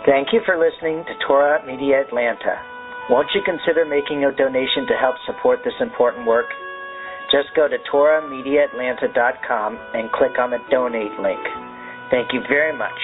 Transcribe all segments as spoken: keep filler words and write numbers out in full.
Thank you for listening to Torah Media Atlanta. Won't you consider making a donation to help support this important work? Just go to Torah Media Atlanta dot com and click on the donate link. Thank you very much.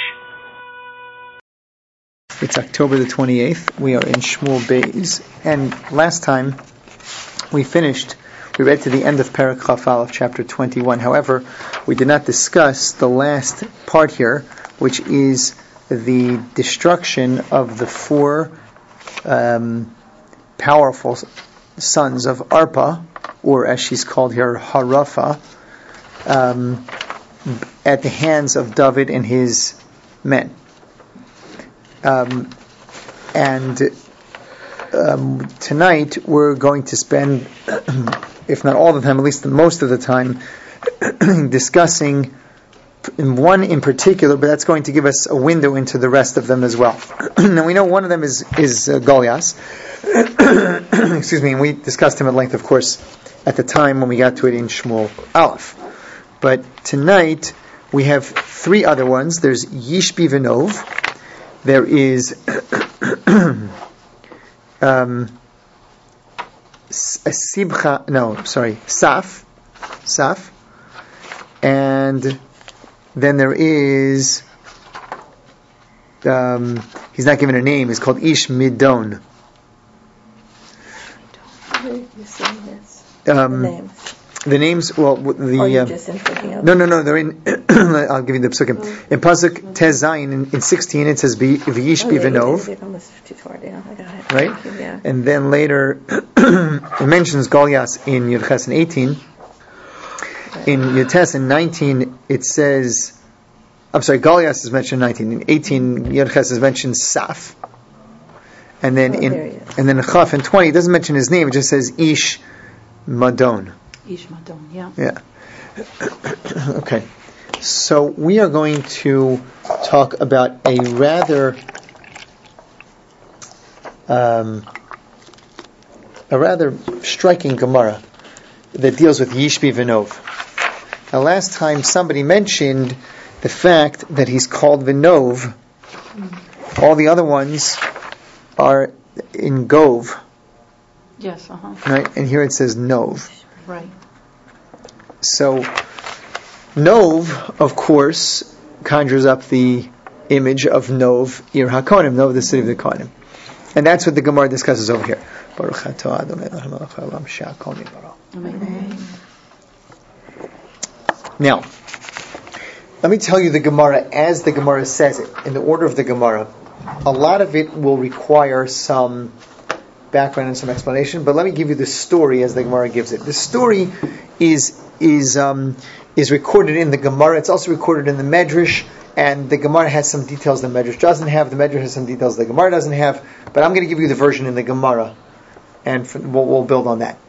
It's October the twenty-eighth. We are in Shmuel Beis, and last time we finished, we read to the end of Perek Chaf Aleph, chapter twenty-one. However, we did not discuss the last part here, which is the destruction of the four um, powerful sons of Arpa, or as she's called here, Harafa, um, at the hands of David and his men. Um, and um, tonight we're going to spend, if not all the time, at least most of the time, discussing in one in particular, but that's going to give us a window into the rest of them as well. Now we know one of them is is uh, Goliath. Excuse me, and we discussed him at length, of course, at the time when we got to it in Shmuel Aleph. But tonight we have three other ones. There's Yishbi Venov. There is um, Sibcha. No, sorry, Saf, Saf, and then there is. Um, he's not given a name. It's called Ish Midon. Where are you seeing this? Um, the names. The names, well, the... Or you uh, just in thinking of no, no, no, they're in... I'll give you the psukim. Mm-hmm. In Pasuk Tez Zayin, in, in sixteen, it says, V'yish oh, Bivenov. Yeah, I got it. Right? You, yeah. And then later, it mentions Goliath in Yudches in eighteen. Right. In Yudches in nineteen, it says... I'm sorry, Goliath is mentioned in nineteen. In eighteen, Yudches is mentioned Saf. And then oh, in and then in Chaf in twenty, it doesn't mention his name, it just says Ish Madon. Ish Madon, yeah. Yeah. Okay. So we are going to talk about a rather um, a rather striking Gemara that deals with Yishbi Venov. Now last time somebody mentioned the fact that he's called Venov. Mm. All the other ones are in Gov. Yes, uh-huh. Right? And here it says Nov. Right. So, Nov, of course, conjures up the image of Nov, Ir HaKonim, Nov, the city of the Konim. And that's what the Gemara discusses over here. Baruch atah Adonai Elohim melech haolam she'akol nibara. Amen. Now, let me tell you the Gemara as the Gemara says it, in the order of the Gemara. A lot of it will require some background and some explanation, but let me give you the story as the Gemara gives it. The story is is um, is recorded in the Gemara. It's also recorded in the Medrash, and the Gemara has some details the Medrash doesn't have. The Medrash has some details the Gemara doesn't have. But I'm going to give you the version in the Gemara, and for, we'll, we'll build on that.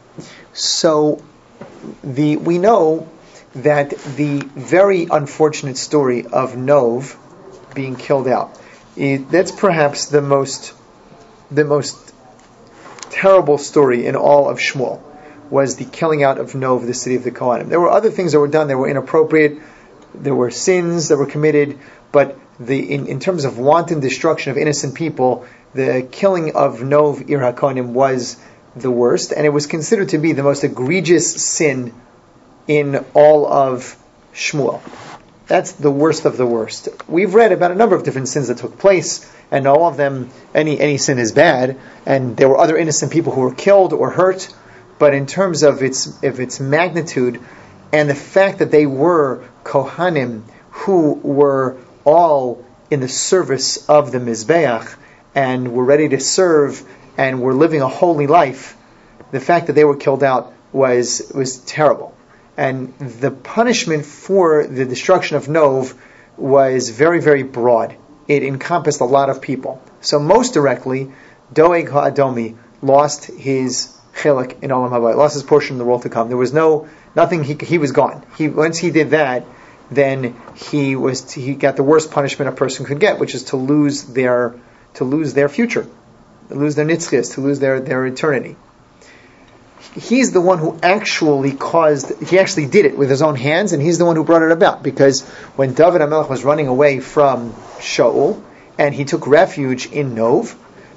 So, the we know that the very unfortunate story of Nov being killed out, it, that's perhaps the most the most terrible story in all of Shmuel, was the killing out of Nov, the city of the Kohanim. There were other things that were done that were inappropriate, there were sins that were committed, but the in, in terms of wanton destruction of innocent people, the killing of Nov, Ir HaKohanim, was the worst, and it was considered to be the most egregious sin in all of Shmuel. That's the worst of the worst. We've read about a number of different sins that took place, and all of them, any any sin is bad, and there were other innocent people who were killed or hurt, but in terms of its of its magnitude, and the fact that they were Kohanim who were all in the service of the Mizbeach, and were ready to serve, and were living a holy life, the fact that they were killed out was was terrible. And the punishment for the destruction of Nov was very, very broad. It encompassed a lot of people. So most directly, Doeg HaAdomi lost his chilek in Olam Haba, lost his portion in the world to come. There was no, nothing, he he was gone. He Once he did that, then he was he got the worst punishment a person could get, which is to lose their to lose their future, to lose their nitzchias, to lose their, their eternity. He's the one who actually caused, he actually did it with his own hands, and he's the one who brought it about, because when David HaMelech was running away from Shaul, and he took refuge in Nov,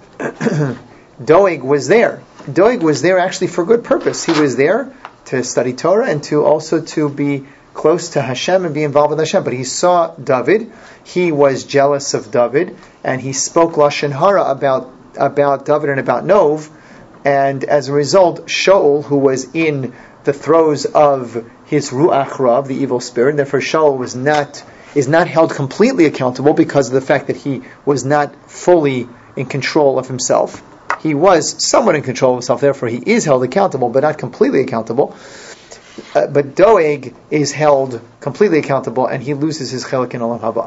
Doeg was there. Doeg was there actually for good purpose. He was there to study Torah and to also to be close to Hashem and be involved with Hashem. But he saw David, he was jealous of David, and he spoke Lashon Hara about, about David and about Nov, and as a result, Shaul, who was in the throes of his Ruach Rav, the evil spirit, and therefore Shaul was not, is not held completely accountable because of the fact that he was not fully in control of himself. He was somewhat in control of himself, therefore he is held accountable, but not completely accountable. Uh, but Doeg is held completely accountable, and he loses his chelik in Olam Haba.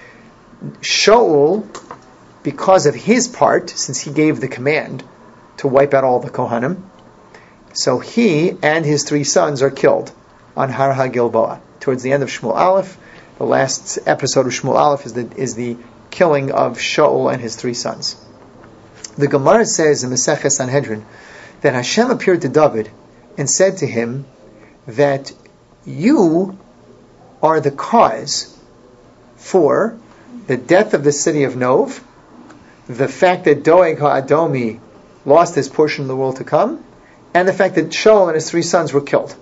Shaul, because of his part, since he gave the command to wipe out all the Kohanim, so he and his three sons are killed on Har HaGilboa. Towards the end of Shmuel Aleph, the last episode of Shmuel Aleph is the, is the killing of Shaul and his three sons. The Gemara says in Maseches Sanhedrin that Hashem appeared to David and said to him that you are the cause for the death of the city of Nov, the fact that Doeg HaAdomi lost his portion of the world to come, and the fact that Shaul and his three sons were killed.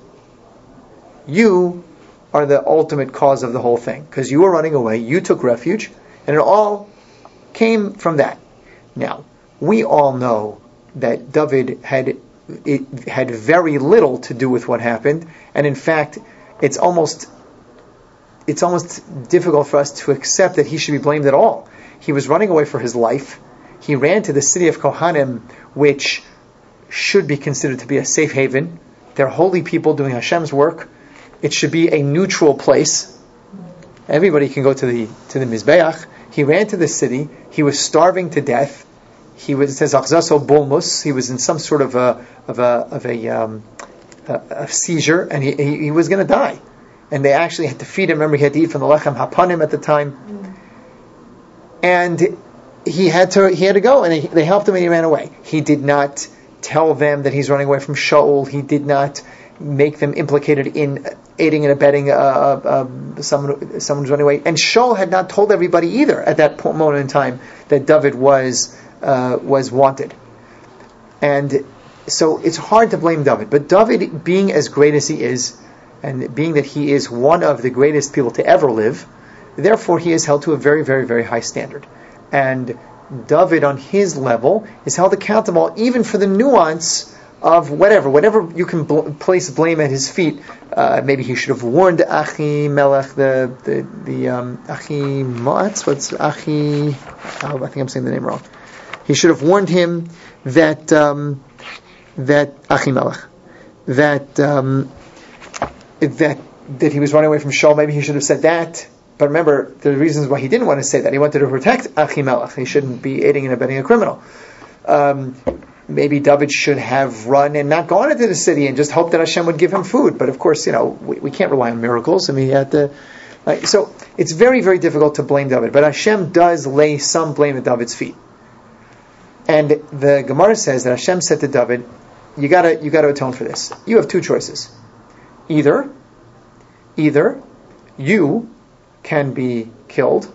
You are the ultimate cause of the whole thing, because you were running away, you took refuge, and it all came from that. Now, we all know that David had it had very little to do with what happened, and in fact, it's almost it's almost difficult for us to accept that he should be blamed at all. He was running away for his life. He ran to the city of Kohanim, which should be considered to be a safe haven. They're holy people doing Hashem's work. It should be a neutral place. Everybody can go to the to the Mizbeach. He ran to the city. He was starving to death. He was, it says, Achzaso Bolmus. He was in some sort of a of a of a, um, a, a seizure, and he, he he was going to die. And they actually had to feed him. Remember, he had to eat from the lechem hapanim at the time, mm. and he had to he had to go, and they, they helped him, and he ran away. He did not tell them that he's running away from Shaul. He did not make them implicated in aiding and abetting uh, uh, someone someone who's running away. And Shaul had not told everybody either at that point, moment in time that David was uh, was wanted. And so it's hard to blame David. But David, being as great as he is, and being that he is one of the greatest people to ever live, therefore he is held to a very, very, very high standard. And David, on his level, is held accountable even for the nuance of whatever, whatever you can bl- place blame at his feet. Uh, maybe he should have warned Achimelech, the the the um, Achimaatz. What's Achi? Oh, I think I'm saying the name wrong. He should have warned him that um, that Achimelech that um, that that he was running away from Shaul. Maybe he should have said that. But remember, the reasons why he didn't want to say that. He wanted to protect Achimelech. He shouldn't be aiding and abetting a criminal. Um, maybe David should have run and not gone into the city and just hoped that Hashem would give him food. But of course, you know, we, we can't rely on miracles. I mean, he had to. Like, so it's very, very difficult to blame David. But Hashem does lay some blame at David's feet. And the Gemara says that Hashem said to David, "You gotta, you gotta atone for this. You have two choices. Either, either you can be killed,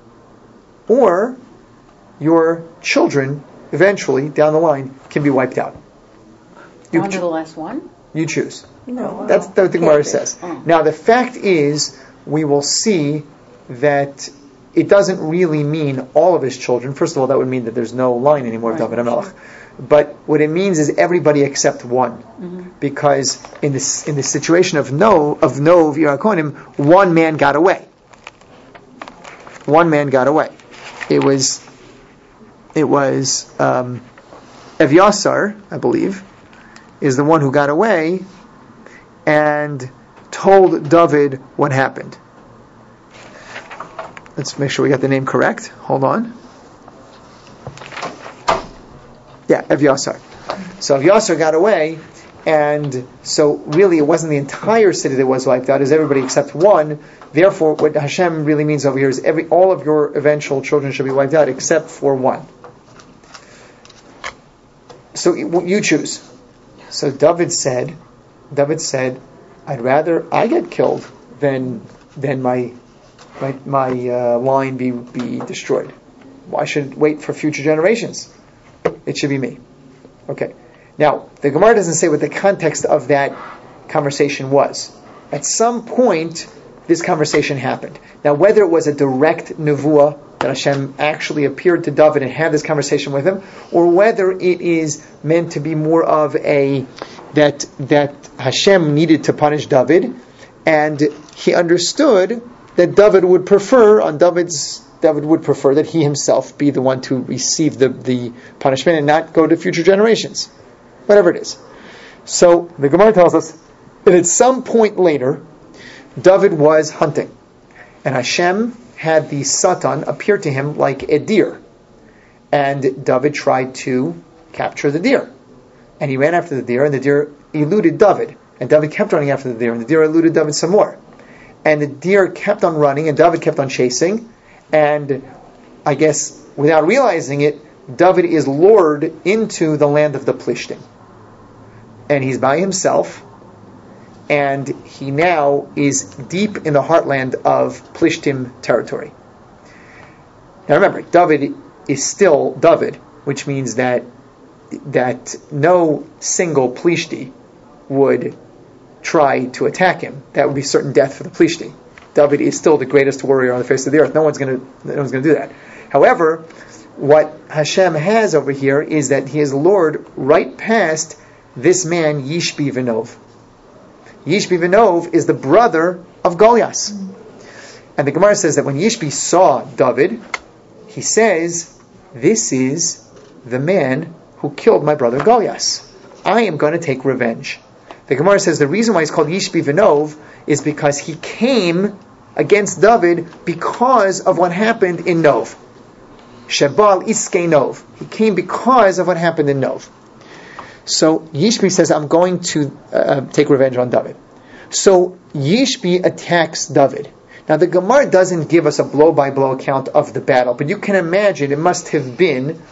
or your children eventually down the line can be wiped out. You on to the last one? You choose. No, that's what the Gemara says. Oh. Now the fact is, we will see that it doesn't really mean all of his children. First of all, that would mean that there's no line anymore of right, David HaMelech. sure. But what it means is everybody except one, mm-hmm. because in this in the situation of no of Nov Yerakonim, one man got away. One man got away. It was, it was um, Evyasar, I believe, is the one who got away and told David what happened. Let's make sure we got the name correct. Hold on. Yeah, Evyasar. So Evyasar got away, and so really it wasn't the entire city that was wiped out, it was everybody except one. Therefore, what Hashem really means over here is every all of your eventual children should be wiped out except for one. So you choose. So David said, David said, I'd rather I get killed than than my my, my uh, line be be destroyed. Why should it wait for future generations? It should be me. Okay. Now, the Gemara doesn't say what the context of that conversation was. At some point, this conversation happened. Now, whether it was a direct nevuah, that Hashem actually appeared to David and had this conversation with him, or whether it is meant to be more of a, that that Hashem needed to punish David, and he understood that David would prefer, on David's, David would prefer that he himself be the one to receive the, the punishment and not go to future generations. Whatever it is. So, the Gemara tells us that at some point later, David was hunting, and Hashem had the Satan appear to him like a deer, and David tried to capture the deer, and he ran after the deer, and the deer eluded David, and David kept running after the deer, and the deer eluded David some more, and the deer kept on running, and David kept on chasing, and I guess without realizing it, David is lured into the land of the Plishtim, and he's by himself, and he now is deep in the heartland of Plishtim territory. Now remember, David is still David, which means that that no single Plishti would try to attack him. That would be certain death for the Plishti. David is still the greatest warrior on the face of the earth. No one's going to no one's going to do that. However, what Hashem has over here is that He is lured right past this man Yishbi Venov. Yishbi Venov is the brother of Goliath. And the Gemara says that when Yishbi saw David, he says, "This is the man who killed my brother Goliath. I am going to take revenge." The Gemara says the reason why he's called Yishbi Venov is because he came against David because of what happened in Nov. Shebal Iskei Nov. He came because of what happened in Nov. So Yishbi says, I'm going to uh, take revenge on David. So Yishbi attacks David. Now the Gemara doesn't give us a blow-by-blow account of the battle, but you can imagine it must have been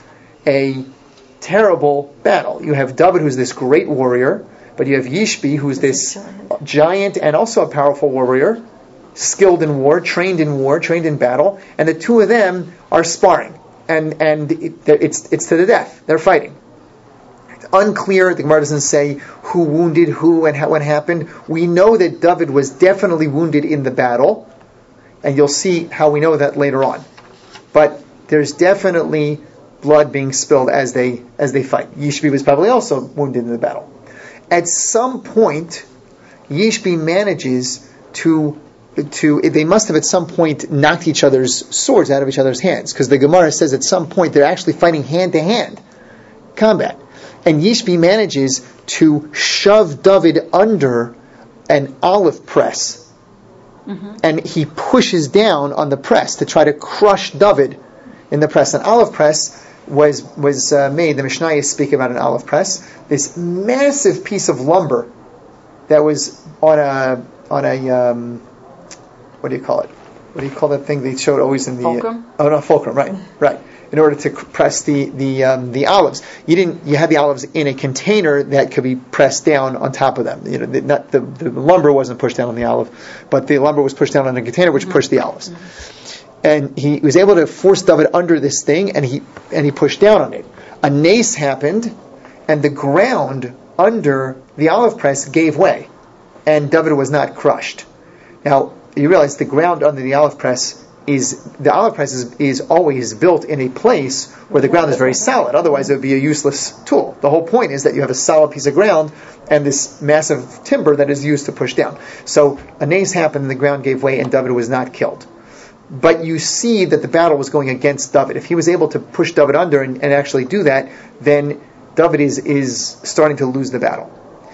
a terrible battle. You have David, who's this great warrior, but you have Yishbi, who's this giant and also a powerful warrior, skilled in war, trained in war, trained in battle, and the two of them are sparring, and and it, it's it's to the death. They're fighting. It's unclear. The Gemara doesn't say who wounded who and how, what happened. We know that David was definitely wounded in the battle, and you'll see how we know that later on. But there's definitely blood being spilled as they as they fight. Yishbi was probably also wounded in the battle. At some point, Yishbi manages to to they must have at some point knocked each other's swords out of each other's hands, because the Gemara says at some point they're actually fighting hand to hand combat, and Yishbi manages to shove David under an olive press, mm-hmm. and he pushes down on the press to try to crush David in the press. An olive press was was uh, made. The Mishnayos speak about an olive press, this massive piece of lumber that was on a on a um, what do you call it? What do you call that thing they showed always in the fulcrum? Uh, oh no, fulcrum, right, right. In order to press the the um, the olives, you didn't. You had the olives in a container that could be pressed down on top of them. You know, the, not the, the lumber wasn't pushed down on the olive, but the lumber was pushed down on a container which mm-hmm. pushed the olives. Mm-hmm. And he was able to force David under this thing, and he and he pushed down on it. A nace happened, and the ground under the olive press gave way, and David was not crushed. Now you realize the ground under the olive press is the olive press is, is always built in a place where the ground is very solid. Otherwise, it would be a useless tool. The whole point is that you have a solid piece of ground and this massive timber that is used to push down. So a nace happened, and the ground gave way, and David was not killed. But you see that the battle was going against David. If he was able to push David under and, and actually do that, then David is, is starting to lose the battle.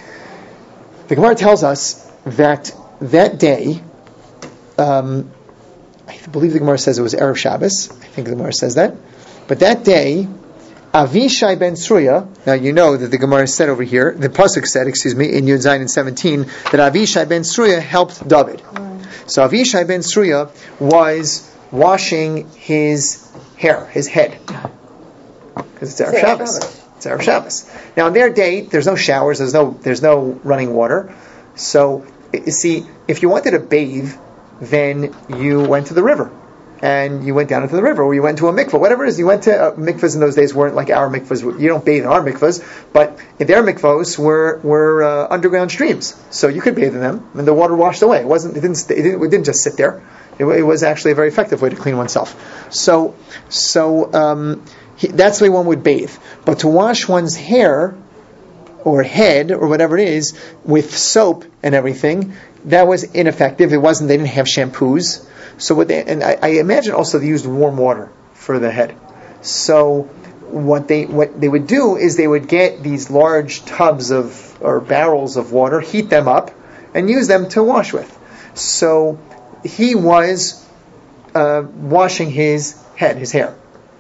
The Gemara tells us that that day, um, I believe the Gemara says it was Erev Shabbos. I think the Gemara says that. But that day, Avishai ben Sruya, now you know that the Gemara said over here, the Pasuk said, excuse me, in Yud Zayin and seventeen, that Avishai ben Sruya helped David. So Avishai ben Sruya was washing his hair, his head, because it's Erev Shabbos. It's Erev Shabbos. Now, on their day, there's no showers, there's no there's no running water. So, you see, if you wanted to bathe, then you went to the river, and you went down into the river, or you went to a mikvah, whatever it is. You went to uh, mikvahs in those days weren't like our mikvahs. You don't bathe in our mikvahs, but their mikvahs were were uh, underground streams, so you could bathe in them, and the water washed away. It wasn't. It didn't. It didn't, it didn't just sit there. It, it was actually a very effective way to clean oneself. So, so um, he, that's the way one would bathe. But to wash one's hair or head or whatever it is with soap and everything, that was ineffective. It wasn't. They didn't have shampoos. So what they, and I, I imagine also they used warm water for the head. So what they what they would do is they would get these large tubs of or barrels of water, heat them up, and use them to wash with. So he was uh, washing his head, his hair,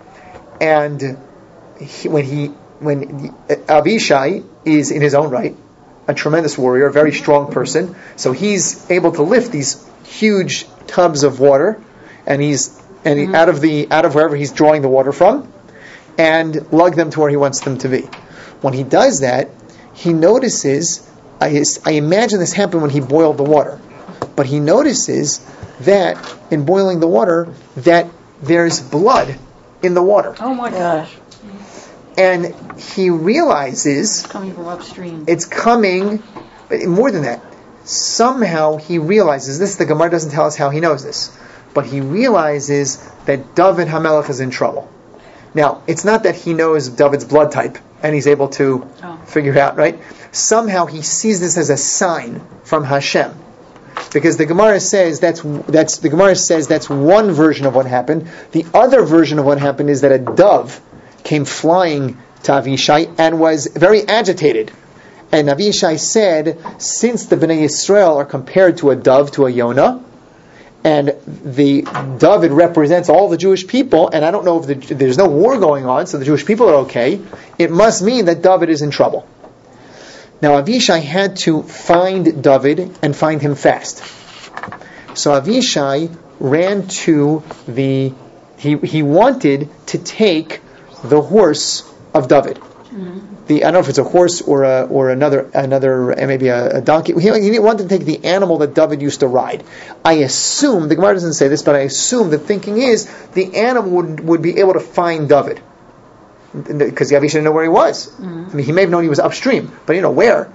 and he, when he when Avishai is in his own right a tremendous warrior, a very strong person, so he's able to lift these huge tubs of water, and he's and he, mm-hmm. out of the out of wherever he's drawing the water from, and lug them to where he wants them to be. When he does that, he notices. I, I imagine this happened when he boiled the water, but he notices that in boiling the water that there's blood in the water. Oh my gosh! And he realizes it's coming from upstream. It's coming, but more than that. Somehow he realizes this. The Gemara doesn't tell us how he knows this, but he realizes that David HaMelech is in trouble. Now, it's not that he knows David's blood type and he's able to oh. figure it out, right? Somehow he sees this as a sign from Hashem, because the Gemara says that's that's the Gemara says that's one version of what happened. The other version of what happened is that a dove came flying to Avishai and was very agitated. And Avishai said, since the Bnei Yisrael are compared to a dove, to a Yonah, and the David represents all the Jewish people, and I don't know if the, there's no war going on, so the Jewish people are okay, it must mean that David is in trouble. Now Avishai had to find David and find him fast. So Avishai ran to the, he, he wanted to take the horse of David. Mm-hmm. The, I don't know if it's a horse or a, or another another maybe a, a donkey. He, he wanted to take the animal that David used to ride. I assume, the Gemara doesn't say this, but I assume the thinking is the animal would, would be able to find David, because Avishai didn't know where he was. Mm-hmm. I mean, he may have known he was upstream, but he didn't know where.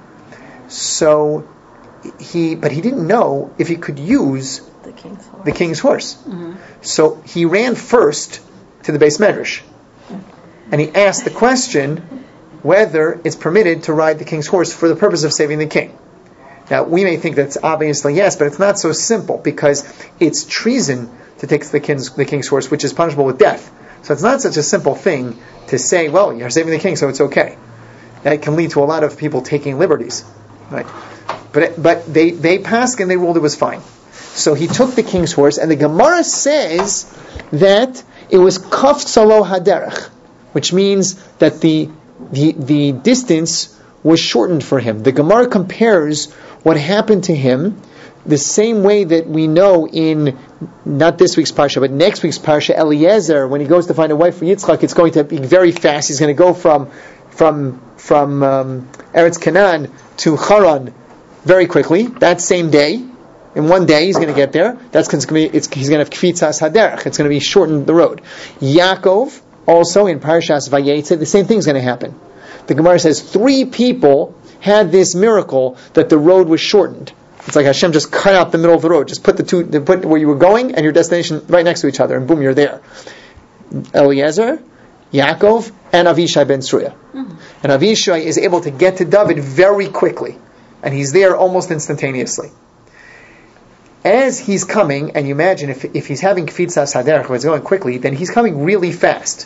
So he, but he didn't know if he could use the king's horse. The king's horse. Mm-hmm. So he ran first to the Beis Medrash, and he asked the question whether it's permitted to ride the king's horse for the purpose of saving the king. Now, we may think that's obviously yes, but it's not so simple, because it's treason to take the king's, the king's horse, which is punishable with death. So it's not such a simple thing to say, well, you're saving the king, so it's okay. That can lead to a lot of people taking liberties, right? But but they they passed and they ruled it was fine. So he took the king's horse, and the Gemara says that it was kaf salo haderech, which means that the The, the distance was shortened for him. The Gemara compares what happened to him the same way that we know in, not this week's Parsha, but next week's Parsha, Eliezer, when he goes to find a wife for Yitzchak, it's going to be very fast. He's going to go from from from um, Eretz Canaan to Haran very quickly, that same day. In one day he's going to get there. That's going to be, it's, he's going to have Kfitzas Haderech. It's going to be shortened the road. Yaakov, also in Parashas Vayetze, the same thing is going to happen. The Gemara says three people had this miracle that the road was shortened. It's like Hashem just cut out the middle of the road, just put the two, put where you were going and your destination right next to each other, and boom, you're there. Eliezer, Yaakov, and Avishai ben Sruya. Mm-hmm. And Avishai is able to get to David very quickly, and he's there almost instantaneously. As he's coming, and you imagine if if he's having Kfitzas Haderech, where it's going quickly, then he's coming really fast.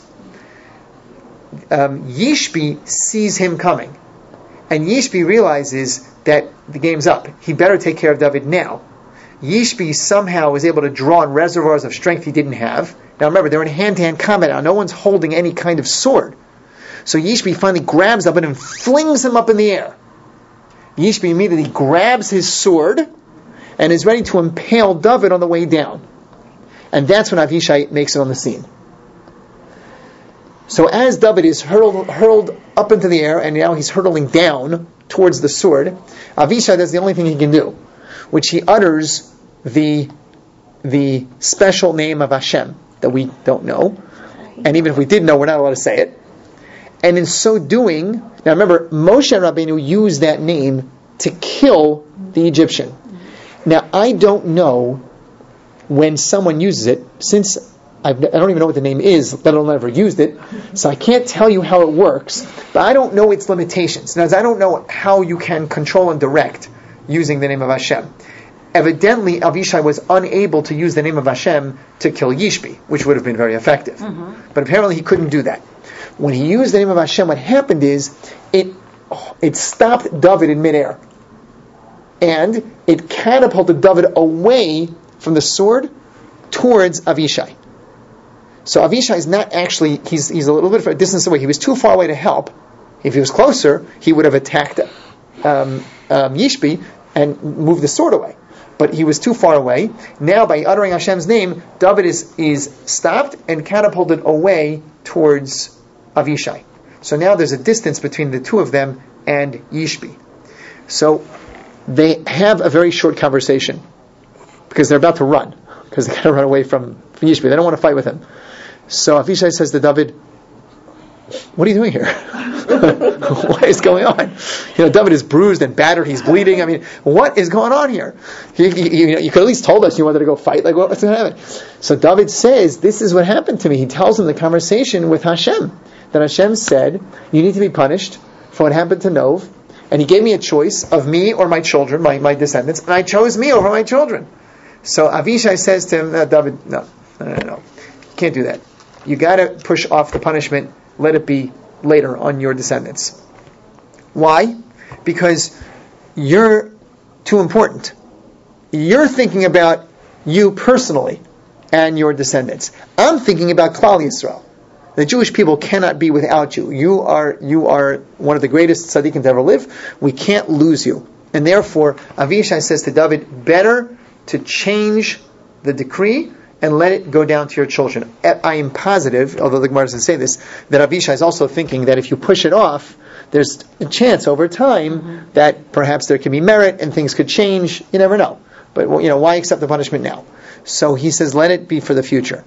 Um, Yishbi sees him coming, and Yishbi realizes that the game's up. He better take care of David now. Yishbi somehow was able to draw on reservoirs of strength he didn't have. Now remember, they're in hand-to-hand combat now. No one's holding any kind of sword. So Yishbi finally grabs David and flings him up in the air. Yishbi immediately grabs his sword and is ready to impale David on the way down. And that's when Avishai makes it on the scene. So as David is hurled, hurled up into the air, and now he's hurtling down towards the sword, Avishai does the only thing he can do, which he utters the the special name of Hashem that we don't know. And even if we did know, we're not allowed to say it. And in so doing, now remember, Moshe Rabbeinu used that name to kill the Egyptian. Now, I don't know when someone uses it, since I've, I don't even know what the name is, let alone ever used it, so I can't tell you how it works, but I don't know its limitations. Now, I don't know how you can control and direct using the name of Hashem. Evidently, Avishai was unable to use the name of Hashem to kill Yishbi, which would have been very effective. Mm-hmm. But apparently he couldn't do that. When he used the name of Hashem, what happened is, it it stopped David in midair. And it catapulted David away from the sword towards Avishai. So Avishai is not actually, he's he's a little bit of a distance away. He was too far away to help. If he was closer, he would have attacked um, um, Yishbi and moved the sword away. But he was too far away. Now, by uttering Hashem's name, David is, is stopped and catapulted away towards Avishai. So now there's a distance between the two of them and Yishbi. So they have a very short conversation because they're about to run, because they got to run away from, from Yishbi. They don't want to fight with him. So Avishai says to David, "What are you doing here? What is going on? You know, David is bruised and battered. He's bleeding. I mean, what is going on here? You, you, you, know, you could at least told us you wanted to go fight. Like, what, what's going to happen?" So David says, "This is what happened to me." He tells him the conversation with Hashem, that Hashem said, "You need to be punished for what happened to Nov, and He gave me a choice of me or my children, my, my descendants, and I chose me over my children." So Avishai says to him, no, "David, no, no, no, no, you can't do that. You got to push off the punishment. Let it be later on your descendants." Why? Because you're too important. You're thinking about you personally and your descendants. I'm thinking about Klal Yisrael. The Jewish people cannot be without you. You are you are one of the greatest tzaddikim to ever live. We can't lose you. And therefore, Avishai says to David, better to change the decree and let it go down to your children. I am positive, although the Gemara doesn't say this, that Avishai is also thinking that if you push it off, there's a chance over time mm-hmm. that perhaps there can be merit and things could change. You never know. But you know, why accept the punishment now? So he says, let it be for the future.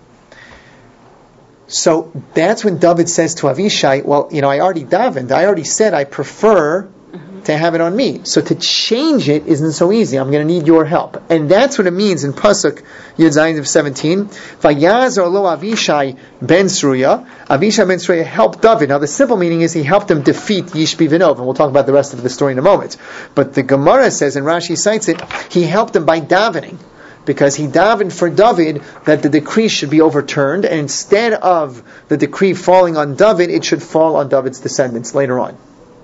So that's when David says to Avishai, well, you know, I already davened. I already said I prefer mm-hmm. to have it on me. So to change it isn't so easy. I'm going to need your help. And that's what it means in Pasuk Yud Zayin of seventeen. Vayazor lo Avishai ben Sruya. Avishai ben Sruya helped David. Now the simple meaning is he helped him defeat Yishbi Vinov. And we'll talk about the rest of the story in a moment. But the Gemara says, and Rashi cites it, he helped him by davening. Because he davened for David that the decree should be overturned, and instead of the decree falling on David, it should fall on David's descendants later on.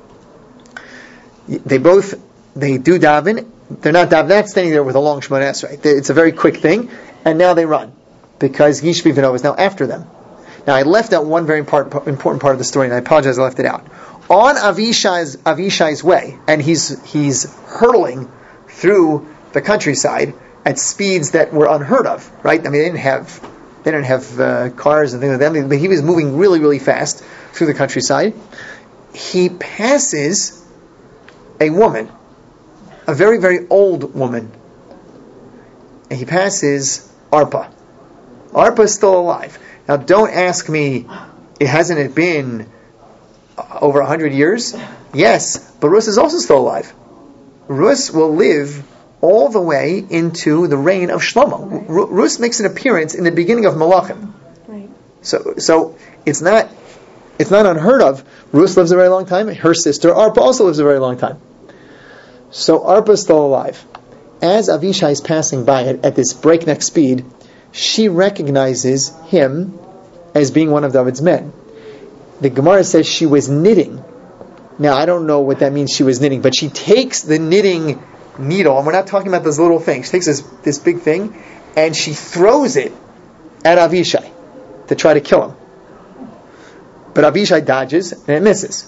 They both, they do daven. They're not daven, not standing there with a long Shemona Esrei. It's a very quick thing, and now they run because Yishbi Vinov is now after them. Now I left out one very important important part of the story, and I apologize I left it out. On Avishai's Avishai's way, and he's he's hurtling through the countryside at speeds that were unheard of, right? I mean, they didn't have they didn't have uh, cars and things like that, but he was moving really, really fast through the countryside. He passes a woman, a very, very old woman, and he passes Arpa. Arpa is still alive. Now, don't ask me, it hasn't it been over a hundred years? Yes, but Rus is also still alive. Rus will live all the way into the reign of Shlomo. Right. R- Rus makes an appearance in the beginning of Malachim. Right. So, so it's not, it's not unheard of. Rus lives a very long time. Her sister Arpa also lives a very long time. So Arpa is still alive. As Avishai is passing by at, at this breakneck speed, she recognizes him as being one of David's men. The Gemara says she was knitting. Now I don't know what that means. She was knitting, but she takes the knitting needle, and we're not talking about this little thing. She takes this this big thing, and she throws it at Avishai to try to kill him. But Avishai dodges, and it misses.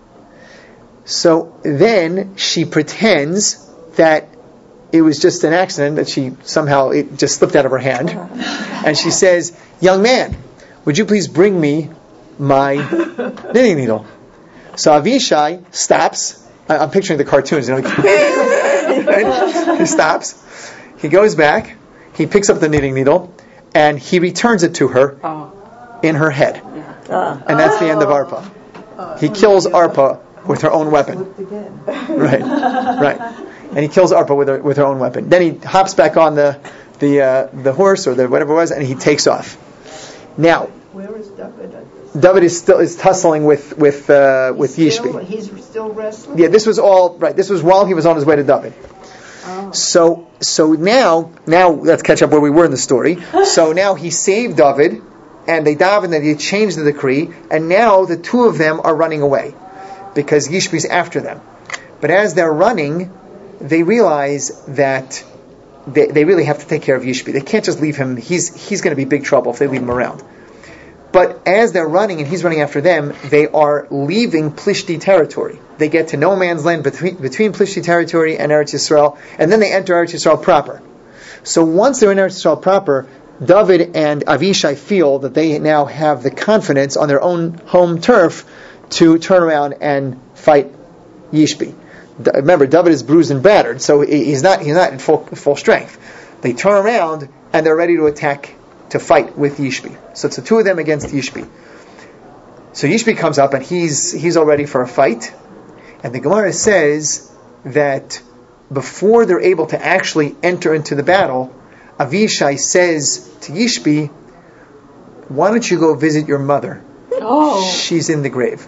So then she pretends that it was just an accident, that she somehow, it just slipped out of her hand. And she says, "Young man, would you please bring me my knitting needle?" So Avishai stops. I'm picturing the cartoons, you know, right? He stops. He goes back. he picks up the knitting needle, and he returns it to her Oh. in her head. Uh, And that's the end of Arpa. He kills Arpa with her own weapon. Right, right. And he kills Arpa with her with her own weapon. Then he hops back on the the uh, the horse or the whatever it was, and he takes off. Now, where is David at this? David is still is tussling with with uh, with He's still- Yishbi. He's still wrestling? Yeah, this was all right. This was while he was on his way to David. Oh. So so now now let's catch up where we were in the story. So now he saved David, and they davened and he changed the decree, and now the two of them are running away because Yishbi's after them. But as they're running, they realize that they, they really have to take care of Yishbi. They can't just leave him. He's he's going to be big trouble if they leave him around. But as they're running and he's running after them, they are leaving Plishti territory. They get to no man's land between, between Plishti territory and Eretz Yisrael, and then they enter Eretz Yisrael proper. So once they're in Eretz Yisrael proper, David and Avishai feel that they now have the confidence on their own home turf to turn around and fight Yishbi. D- Remember, David is bruised and battered, so he- he's not he's not in full full strength. They turn around and they're ready to attack, to fight with Yishbi. So it's the two of them against Yishbi. So Yishbi comes up and he's he's all ready for a fight. And the Gemara says that before they're able to actually enter into the battle, Avishai says to Yishbi, "Why don't you go visit your mother? Oh. She's in the grave."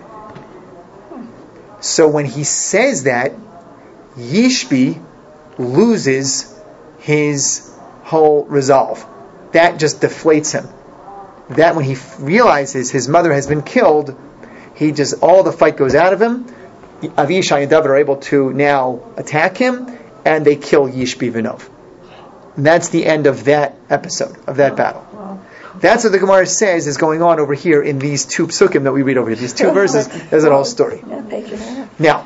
So when he says that, Yishbi loses his whole resolve. That just deflates him. That when he f- realizes his mother has been killed, he just, all the fight goes out of him. Avishai and David are able to now attack him, and they kill Yishbi Vinov. And that's the end of that episode, of that battle. That's what the Gemara says is going on over here in these two psukim that we read over here. These two verses, there's a whole story. Yeah, page and a half. Now,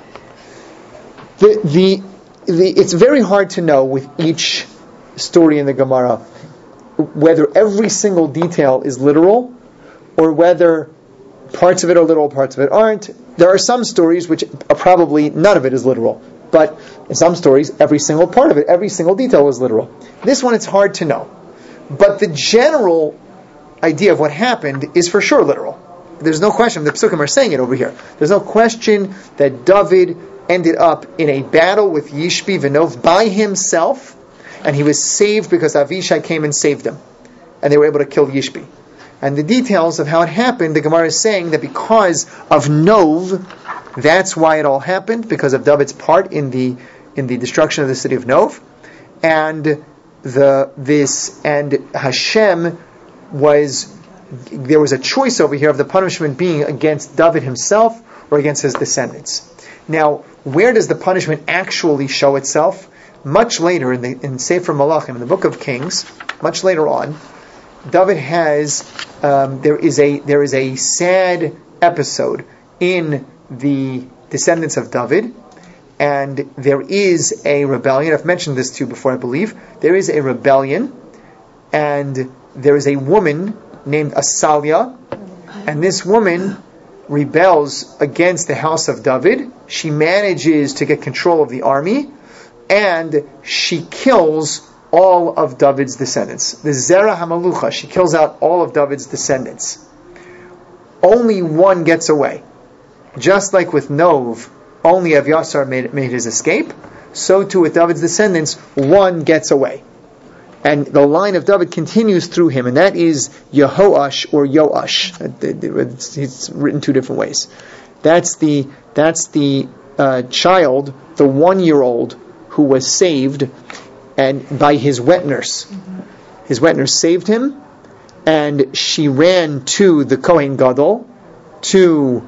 the, the the it's very hard to know with each story in the Gemara whether every single detail is literal or whether parts of it are literal, parts of it aren't. There are some stories which are probably none of it is literal, but in some stories, every single part of it, every single detail is literal. This one, it's hard to know. But the general idea of what happened is for sure literal. There's no question, the Psukim are saying it over here. There's no question that David ended up in a battle with Yishbi Vinov by himself, and he was saved because Avishai came and saved him. And they were able to kill Yishbi. And the details of how it happened, the Gemara is saying that because of Nov, that's why it all happened, because of David's part in the in the destruction of the city of Nov. And the this and Hashem was there was a choice over here of the punishment being against David himself or against his descendants. Now, where does the punishment actually show itself? Much later in the in Sefer Malachim, in the Book of Kings, much later on, David has um, there is a there is a sad episode in the descendants of David, and there is a rebellion. I've mentioned this to you before, I believe. There is a rebellion, and there is a woman named Asalia, and this woman rebels against the house of David. She manages to get control of the army, and she kills all of David's descendants. The Zerah HaMalucha, she kills out all of David's descendants. Only one gets away. Just like with Nov, only Avyasar made, made his escape, so too with David's descendants, one gets away. And the line of David continues through him, and that is Yehoash or Yoash. It's, it's written two different ways. That's the that's the uh, child, the one-year-old who was saved, and by his wet nurse. Mm-hmm. His wet nurse saved him, and she ran to the Kohen Gadol, to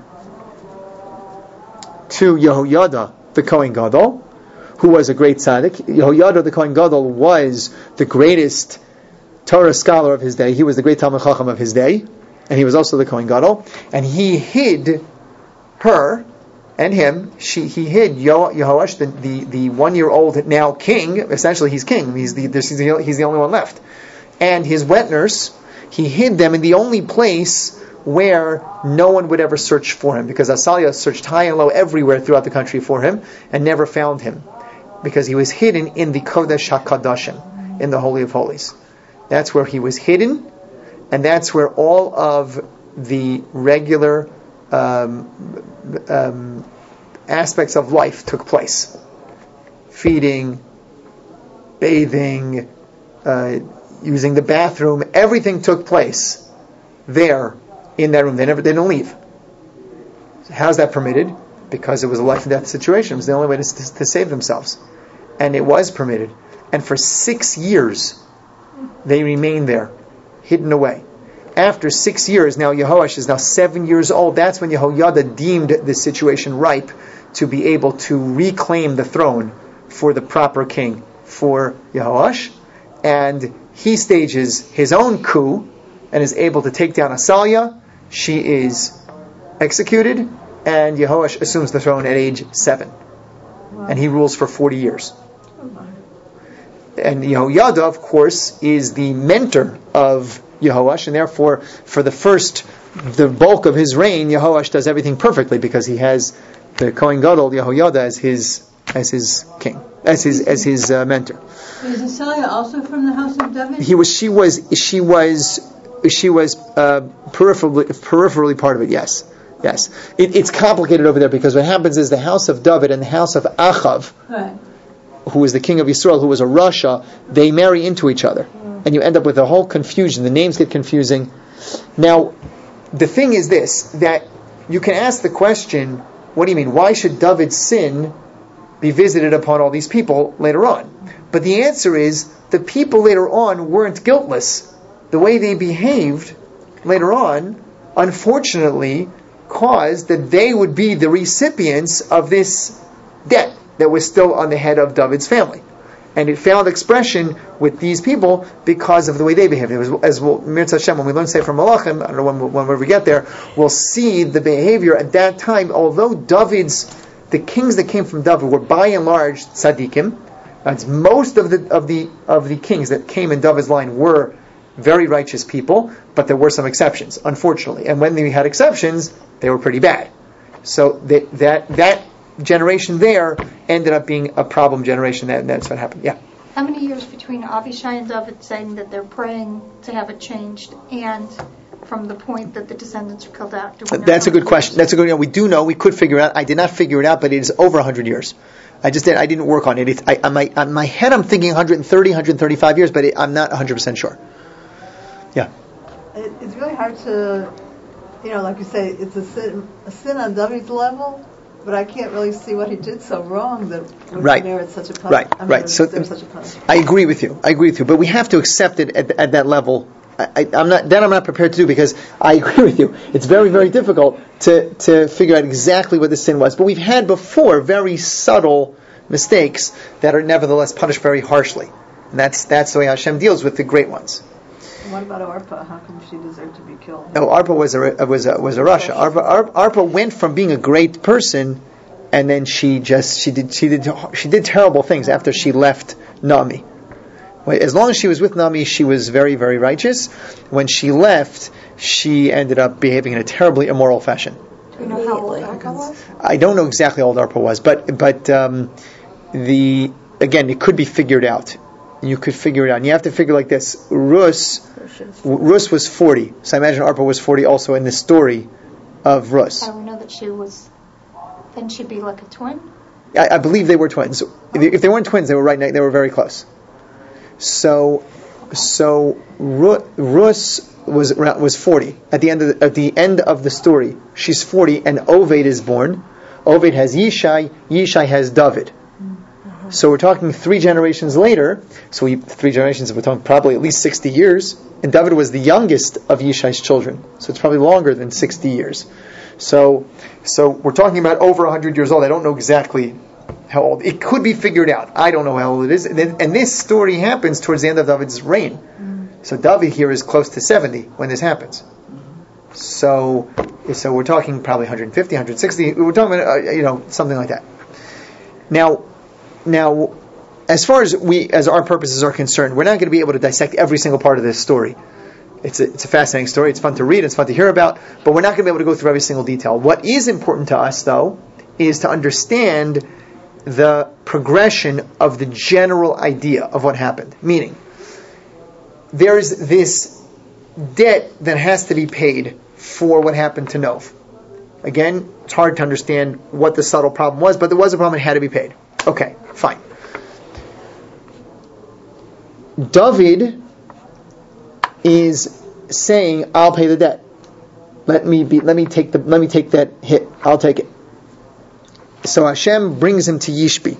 to Yehoyada, the Kohen Gadol, who was a great tzaddik. Yehoyada, the Kohen Gadol, was the greatest Torah scholar of his day. He was the great Talmid Chacham of his day, and he was also the Kohen Gadol. And he hid her and him. She he hid Yo, Yehoash, the, the, the one-year-old now king. Essentially, he's king. He's the, this, he's the he's the only one left. And his wet nurse, he hid them in the only place where no one would ever search for him, because Asalia searched high and low everywhere throughout the country for him and never found him, because he was hidden in the Kodesh HaKadoshim, in the Holy of Holies. That's where he was hidden, and that's where all of the regular um, um, aspects of life took place. Feeding, bathing, uh, using the bathroom, everything took place there in that room. They never, they didn't leave. So how's that permitted? Because it was a life and death situation. It was the only way to, to, to save themselves. And it was permitted. And for six years, they remained there, hidden away. After six years, now Yehoash is now seven years old. That's when Yehoiada deemed the situation ripe to be able to reclaim the throne for the proper king, for Yehoash. And he stages his own coup and is able to take down Athaliah. She is executed, and Yehoash assumes the throne at age seven. Wow. And he rules for forty years. And Yehoiada, of course, is the mentor of Yehoash, and therefore, for the first, the bulk of his reign, Yehoash does everything perfectly because he has the Kohen Gadol, Yehoiada, as his as his king, as his as his uh, mentor. Is Athaliah also from the house of David? He was. She was. She was. She was uh, peripherally peripherally part of it. Yes, yes. It, it's complicated over there because what happens is the house of David and the house of Achav, right, who was the king of Israel, who was a Rasha, they marry into each other. Mm. And you end up with a whole confusion. The names get confusing. Now, the thing is this, that you can ask the question, what do you mean? Why should David's sin be visited upon all these people later on? But the answer is, the people later on weren't guiltless. The way they behaved later on, unfortunately, caused that they would be the recipients of this debt that was still on the head of David's family. And it found expression with these people because of the way they behaved. It was, as we'll, Mirza Hashem, when we learn Sefer Malachim, I don't know when, when we get there, we'll see the behavior at that time. Although David's, the kings that came from David were by and large tzaddikim, that's most of the of the of the kings that came in David's line were very righteous people, but there were some exceptions, unfortunately. And when they had exceptions, they were pretty bad. So that that that generation there ended up being a problem generation. That, that's what happened. Yeah. How many years between Avishai and David saying that they're praying to have it changed, and from the point that the descendants are killed out? That's a good question. That's a good. You know, we do know. We could figure it out. I did not figure it out, but it is over a hundred years. I just did. I didn't work on it. It's, I, on my on my head, I'm thinking one hundred thirty, one hundred thirty-five years, but it, I'm not one hundred percent sure. Yeah. It, it's really hard to, you know, like you say, it's a sin, a sin on David's level, but I can't really see what he did so wrong that would right. merit such a punishment. Right, I mean, right. So there's such a punishment. I agree with you. I agree with you, but we have to accept it at, at that level. I, I, I'm not. That I'm not prepared to do because I agree with you. It's very, very difficult to to figure out exactly what the sin was. But we've had before very subtle mistakes that are nevertheless punished very harshly. And that's that's the way Hashem deals with the great ones. What about Arpa? How come she deserved to be killed? No, Arpa was a was a was a Rasha. Arpa, Arpa went from being a great person, and then she just she did she did she did terrible things after she left Nami. As long as she was with Nami, she was very, very righteous. When she left, she ended up behaving in a terribly immoral fashion. Do you know how old Arpa was? I don't know exactly how old Arpa was, but but um, the again, it could be figured out. You could figure it out. And you have to figure like this: Rus, Rus was forty. So I imagine Arpa was forty also in the story of Rus. I would know that she was. Then she'd be like a twin. I, I believe they were twins. If they weren't twins, they were right. They were very close. So, so Rus was was forty at the end of the, at the end of the story. She's forty, and Oved is born. Oved has Yishai. Yishai has David. Mm-hmm. So we're talking three generations later. So we, three generations. We're talking probably at least sixty years. And David was the youngest of Yishai's children. So it's probably longer than sixty years. So, so we're talking about over a hundred years old. I don't know exactly how old. It could be figured out. I don't know how old it is. And, then, and this story happens towards the end of David's reign. Mm. So David here is close to seventy when this happens. Mm. So, so we're talking probably one hundred fifty, one hundred sixty. We're talking about, uh, you know, something like that. Now, now, as far as we, as our purposes are concerned, we're not going to be able to dissect every single part of this story. It's a, it's a fascinating story. It's fun to read. It's fun to hear about. But we're not going to be able to go through every single detail. What is important to us, though, is to understand the progression of the general idea of what happened. Meaning, there's this debt that has to be paid for what happened to Nov. Again, it's hard to understand what the subtle problem was, but there was a problem, it had to be paid. Okay, fine. David is saying, I'll pay the debt. Let me be let me take the let me take that hit. I'll take it. So Hashem brings him to Yishbi.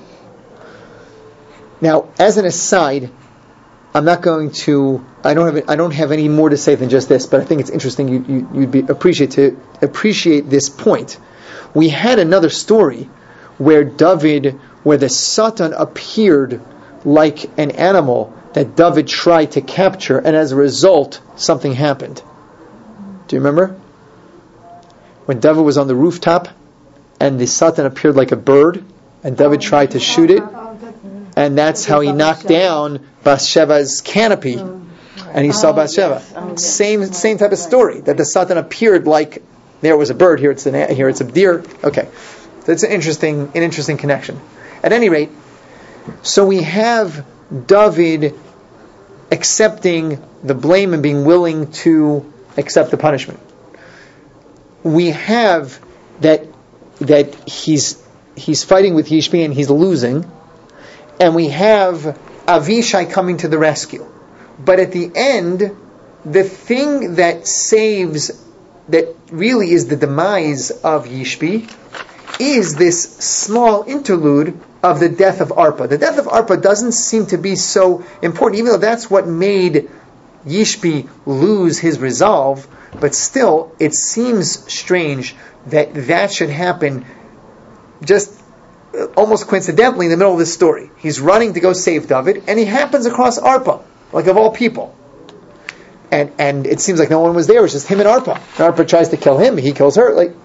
Now, as an aside, I'm not going to. I don't have. I don't have any more to say than just this. But I think it's interesting. You, you, you'd be appreciate to appreciate this point. We had another story where David, where the Satan appeared like an animal that David tried to capture, and as a result, something happened. Do you remember when David was on the rooftop, and the Satan appeared like a bird, and David tried to shoot it? And that's how he knocked down Bathsheba's canopy, and he saw Bathsheba. Same same type of story, that the Satan appeared like there was a bird, here it's an here it's a deer. Okay, that's an interesting an interesting connection. At any rate, so we have David accepting the blame and being willing to accept the punishment. We have that that he's he's fighting with Yishbi and he's losing. And we have Avishai coming to the rescue. But at the end, the thing that saves, that really is the demise of Yishbi, is this small interlude of the death of Arpa. The death of Arpa doesn't seem to be so important, even though that's what made Yishbi lose his resolve. But still, it seems strange that that should happen just almost coincidentally in the middle of this story. He's running to go save David, and he happens across Arpa, like of all people. And and it seems like no one was there. It's just him and Arpa. And Arpa tries to kill him, he kills her. Like,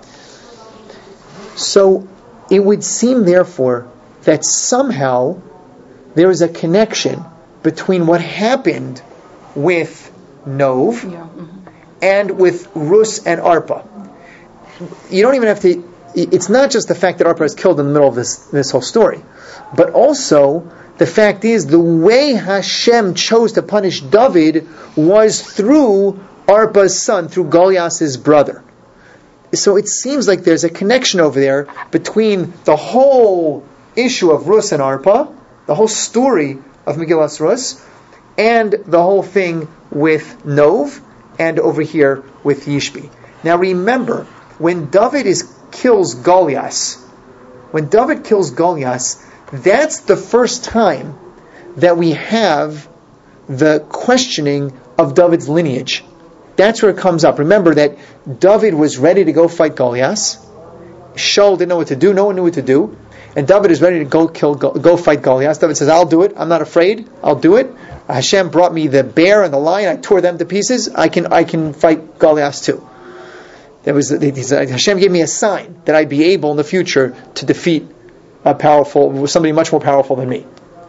so it would seem, therefore, that somehow there is a connection between what happened with Nov yeah. mm-hmm. and with Rus and Arpa. You don't even have to. It's not just the fact that Arpa is killed in the middle of this this whole story, but also the fact is the way Hashem chose to punish David was through Arpa's son, through Goliath's brother. So it seems like there's a connection over there between the whole issue of Rus and Arpa, the whole story of Megillas Rus, and the whole thing with Nov, and over here with Yishbi. Now remember, when David is kills Goliath, when David kills Goliath, that's the first time that we have the questioning of David's lineage. That's where it comes up. Remember that David was ready to go fight Goliath. Shaul didn't know what to do. No one knew what to do. And David is ready to go kill, go, go fight Goliath. David says, I'll do it. I'm not afraid. I'll do it. Hashem brought me the bear and the lion. I tore them to pieces. I can I can fight Goliath too. There was Hashem gave me a sign that I'd be able in the future to defeat a powerful, somebody much more powerful than me.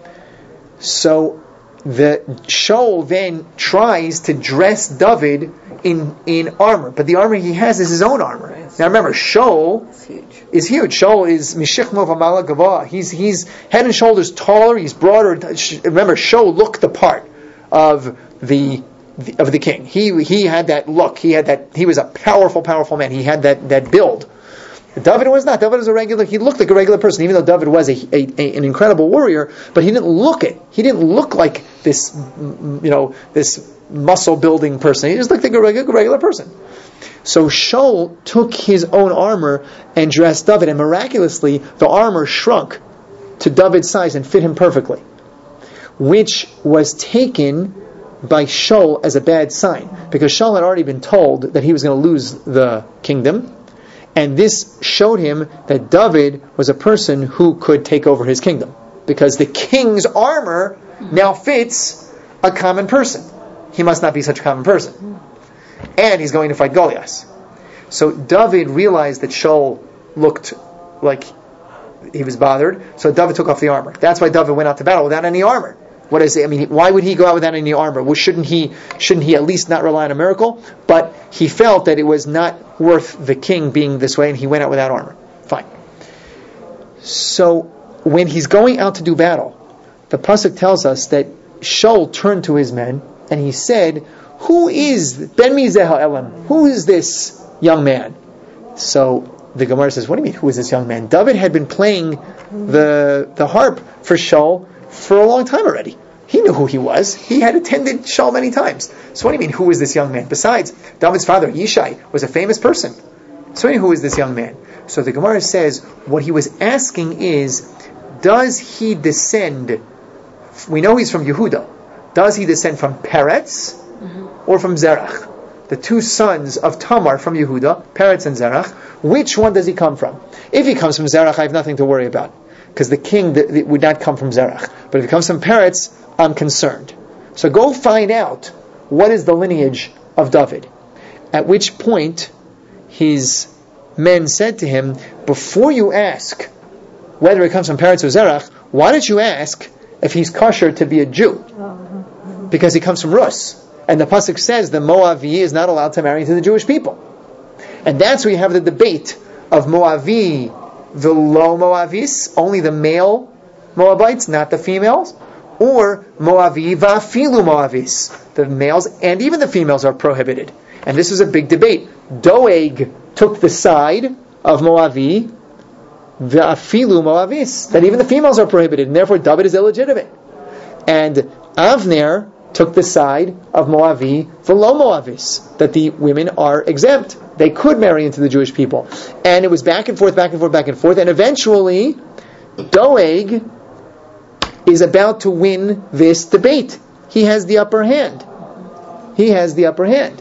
So the Shaul then tries to dress David in in armor, but the armor he has is his own armor. Now remember, Shaul is huge. Shaul is Mishikmo V'Mala Gavah. He's he's head and shoulders taller. He's broader. Remember, Shaul looked the part of the. of the king. He he had that look. He had that. He was a powerful, powerful man. He had that, that build. David was not. David was a regular. He looked like a regular person, even though David was a, a, a an incredible warrior. But he didn't look it. He didn't look like this, you know, this muscle building person. He just looked like a regular, regular person. So Shaul took his own armor and dressed David, and miraculously the armor shrunk to David's size and fit him perfectly, which was taken by Shaul as a bad sign, because Shaul had already been told that he was going to lose the kingdom, and this showed him that David was a person who could take over his kingdom, because the king's armor now fits a common person. He must not be such a common person, and he's going to fight Goliath. So David realized that Shaul looked like he was bothered, so David took off the armor. That's why David went out to battle without any armor. What is it? I mean, why would he go out without any armor? Well, shouldn't he? Shouldn't he at least not rely on a miracle? But he felt that it was not worth the king being this way, and he went out without armor. Fine. So when he's going out to do battle, the pasuk tells us that Shaul turned to his men and he said, "Who is Ben Mizeha Elam? Who is this young man?" So the Gemara says, "What do you mean? Who is this young man?" David had been playing the the harp for Shaul for a long time already. He knew who he was. He had attended Shaul many times. So what do you mean? Who is this young man? Besides, David's father Yishai was a famous person. So who is this young man? So the Gemara says what he was asking is, does he descend? We know he's from Yehuda. Does he descend from Peretz mm-hmm. or from Zerach? The two sons of Tamar from Yehuda, Peretz and Zerach. Which one does he come from? If he comes from Zerach, I have nothing to worry about, because the king th- th- would not come from Zerach. But if he comes from Peretz, I'm concerned. So go find out what is the lineage of David. At which point, his men said to him, before you ask whether it comes from Peretz or Zerach, why don't you ask if he's kosher to be a Jew? Because he comes from Rus. And the pasuk says the Moavi is not allowed to marry into the Jewish people. And that's where you have the debate of Moavi, the low Moavis, only the male Moabites, not the females, or Moavi va'afilu Moavis, the males and even the females are prohibited. And this was a big debate. Doeg took the side of Moavi va'afilu Moavis, that even the females are prohibited, and therefore David is illegitimate. And Avner took the side of Moavi v'lo Moavis, that the women are exempt. They could marry into the Jewish people. And it was back and forth, back and forth, back and forth, and eventually Doeg is about to win this debate. He has the upper hand. He has the upper hand.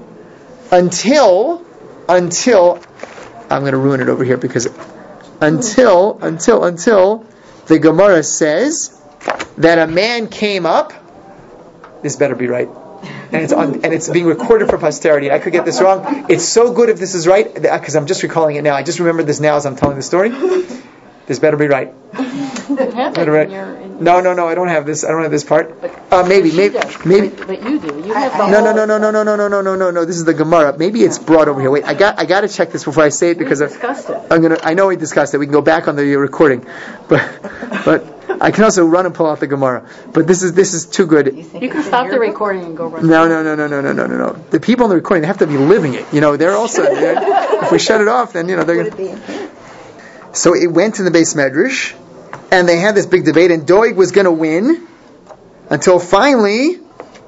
Until, until, I'm going to ruin it over here because, until, until, until the Gemara says that a man came up. This better be right. And it's on, and it's being recorded for posterity. I could get this wrong. It's so good if this is right, because I'm just recalling it now. I just remembered this now as I'm telling the story. This better be right. Better right. No, no, no. I don't have this. I don't have this part. Uh, maybe, maybe, maybe. But you do. You have the no, no, no, no, no, no, no, no, no, no, no, no. This is the Gemara. Maybe it's brought over here. Wait, I got, I got to check this before I say it because we discussed it. I'm gonna. I know we discussed it. We can go back on the recording, but, but. I can also run and pull out the Gemara, but this is this is too good. You, you can stop the recording and go run. No, no, no, no, no, no, no, no, no. The people on the recording, they have to be living it. You know, they're also. They're, if we shut it off, then you know they're. Gonna... So it went to the Beis Medrash, and they had this big debate, and Doeg was going to win, until finally.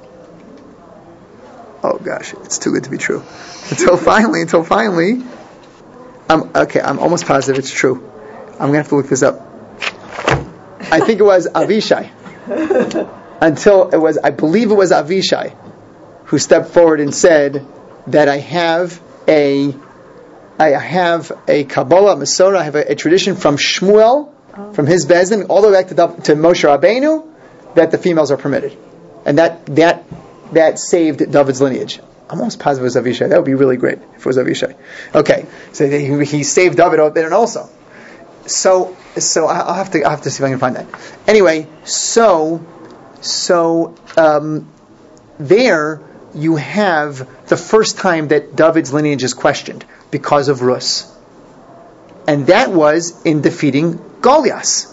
Oh gosh, it's too good to be true. Until finally, until finally, I'm okay. I'm almost positive it's true. I'm gonna have to look this up. I think it was Avishai. Until it was, I believe it was Avishai who stepped forward and said that I have a, I have a Kabbalah, Masorah, I have a, a tradition from Shmuel, oh. from his Bezdin, all the way back to, to Moshe Rabbeinu, that the females are permitted, and that that that saved David's lineage. I'm almost positive it was Avishai. That would be really great if it was Avishai. Okay, so he, he saved David out there, and also, so. So I'll have to I'll have to see if I can find that. Anyway, so so um, there you have the first time that David's lineage is questioned because of Rus, and that was in defeating Goliath.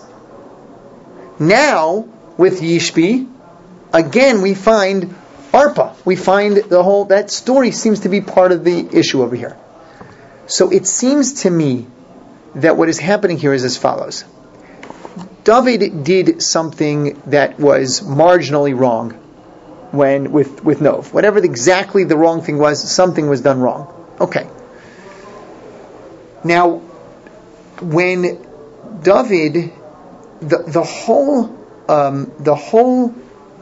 Now with Yishbi, again we find Arpa. We find the whole that story seems to be part of the issue over here. So it seems to me that what is happening here is as follows. David did something that was marginally wrong when with, with Nov. Whatever the, exactly the wrong thing was, something was done wrong. Okay. Now, when David, the the whole um, the whole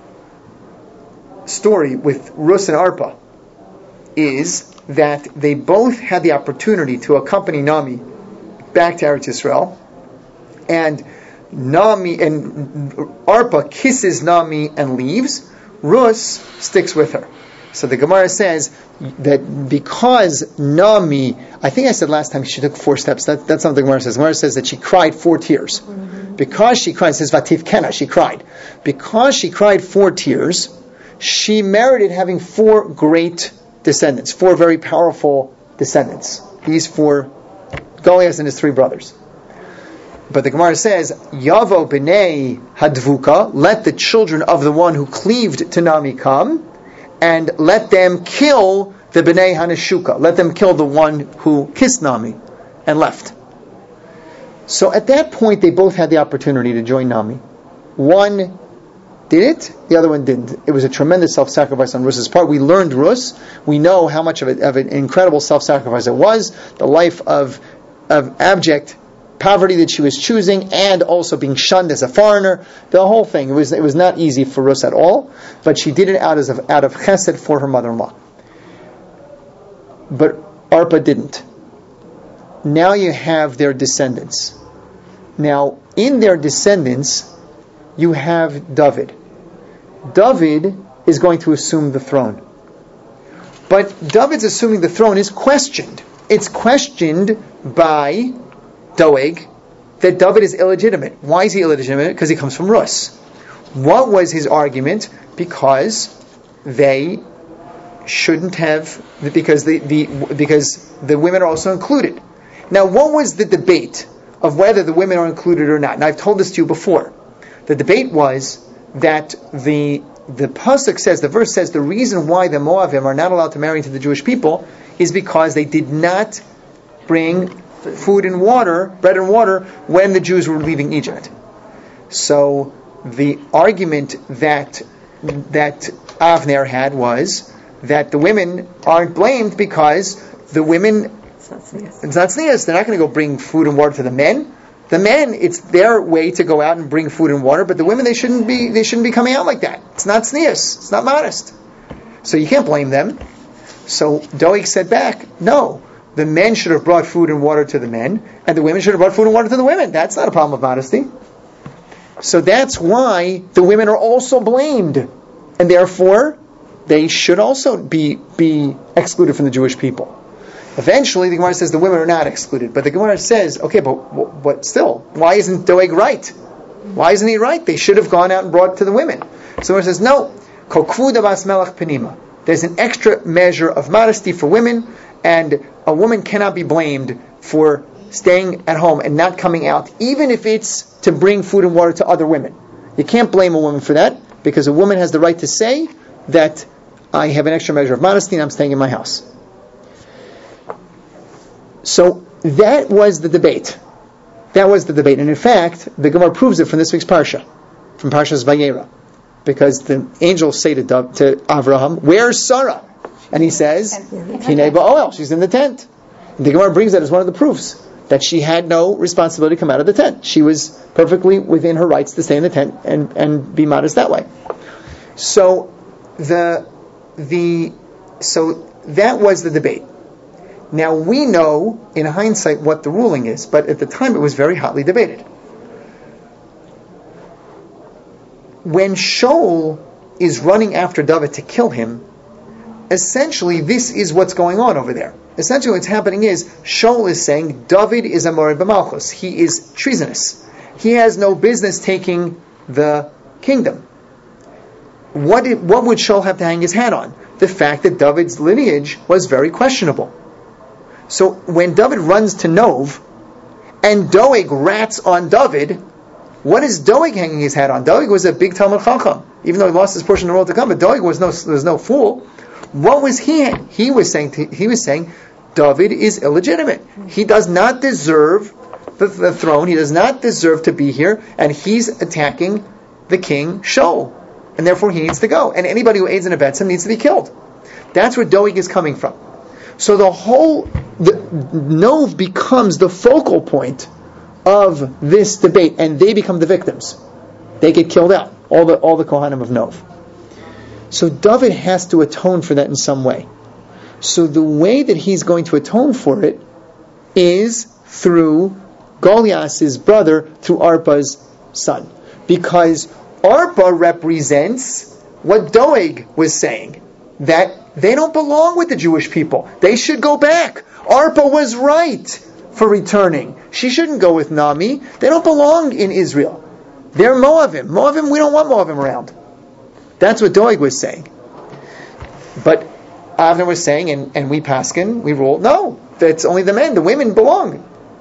story with Rus and Arpa is that they both had the opportunity to accompany Nami back to Eretz Yisrael, and Nami and Arpa kisses Nami and leaves. Rus sticks with her. So the Gemara says that because Nami, I think I said last time she took four steps. That, that's not what the Gemara says. The Gemara says that she cried four tears. Mm-hmm. Because she cried, it says Vativ Kena, she cried. Because she cried four tears, she merited having four great descendants, four very powerful descendants. These four, Goliath and his three brothers. But the Gemara says, Yavo b'nei hadvuka, let the children of the one who cleaved to Nami come, and let them kill the Bnei Hanashuka. Let them kill the one who kissed Nami and left. So at that point, they both had the opportunity to join Nami. One did it, the other one didn't. It was a tremendous self-sacrifice on Rus's part. We learned Rus. We know how much of, it, of an incredible self-sacrifice it was. The life of, of abject poverty that she was choosing, and also being shunned as a foreigner. The whole thing, it was it was not easy for Rus at all, but she did it out of, out of chesed for her mother-in-law. But Arpa didn't. Now you have their descendants. Now, in their descendants, you have David. David is going to assume the throne. But David's assuming the throne is questioned. It's questioned by Doeg that David is illegitimate. Why is he illegitimate? Because he comes from Rus. What was his argument? Because they shouldn't have, because the, the because the women are also included. Now, what was the debate of whether the women are included or not? And I've told this to you before. The debate was that the the pasuk says, the verse says, the reason why the Moavim are not allowed to marry into the Jewish people is because they did not bring food and water, bread and water, when the Jews were leaving Egypt. So the argument that that Avner had was that the women aren't blamed because the women, it's not tznius. They're not going to go bring food and water to the men. The men, it's their way to go out and bring food and water, but the women, they shouldn't be they shouldn't be coming out like that. It's not tznius. It's not modest. So you can't blame them. So Doeg said back, no, the men should have brought food and water to the men, and the women should have brought food and water to the women. That's not a problem of modesty. So that's why the women are also blamed, and therefore they should also be be excluded from the Jewish people. Eventually, the Gemara says the women are not excluded, but the Gemara says, okay, but but still, why isn't Doeg right? Why isn't he right? They should have gone out and brought to the women. So the Gemara says, no, kokvuda bas melech penima. There's an extra measure of modesty for women, and a woman cannot be blamed for staying at home and not coming out, even if it's to bring food and water to other women. You can't blame a woman for that, because a woman has the right to say that I have an extra measure of modesty and I'm staying in my house. So that was the debate. That was the debate. And in fact, the Gemara proves it from this week's Parsha, from Parshas Vayera. Because the angels say to, to Avraham, where's Sarah? And he says, Hinei ba'oel, she's in the tent. And the Gemara brings that as one of the proofs, that she had no responsibility to come out of the tent. She was perfectly within her rights to stay in the tent and, and be modest that way. So the the so that was the debate. Now we know in hindsight what the ruling is, but at the time it was very hotly debated. When Shaul is running after David to kill him, essentially this is what's going on over there. Essentially what's happening is Shaul is saying David is a mored b'malchus. He is treasonous. He has no business taking the kingdom. What did, what would Shaul have to hang his hat on? The fact that David's lineage was very questionable. So when David runs to Nov, and Doeg rats on David, what is Doeg hanging his hat on? Doeg was a big Talmud Chacham, even though he lost his portion of the world to come. But Doeg was no was no fool. What was he? He was saying to, he was saying David is illegitimate. He does not deserve the, the throne. He does not deserve to be here, and he's attacking the king Shaul, and therefore he needs to go. And anybody who aids and abets him needs to be killed. That's where Doeg is coming from. So the whole the, Nov becomes the focal point of this debate, and they become the victims. They get killed out. All the all the Kohanim of Nov. So David has to atone for that in some way. So the way that he's going to atone for it is through Goliath's brother, through Arpa's son, because Arpa represents what Doeg was saying, that they don't belong with the Jewish people. They should go back. Arpa was right for returning. She shouldn't go with Nami. They don't belong in Israel. They're Moavim. Moavim, we don't want Moavim around. That's what Doeg was saying. But Avner was saying, and, and we paskin, we rule, no, that's only the men. The women belong.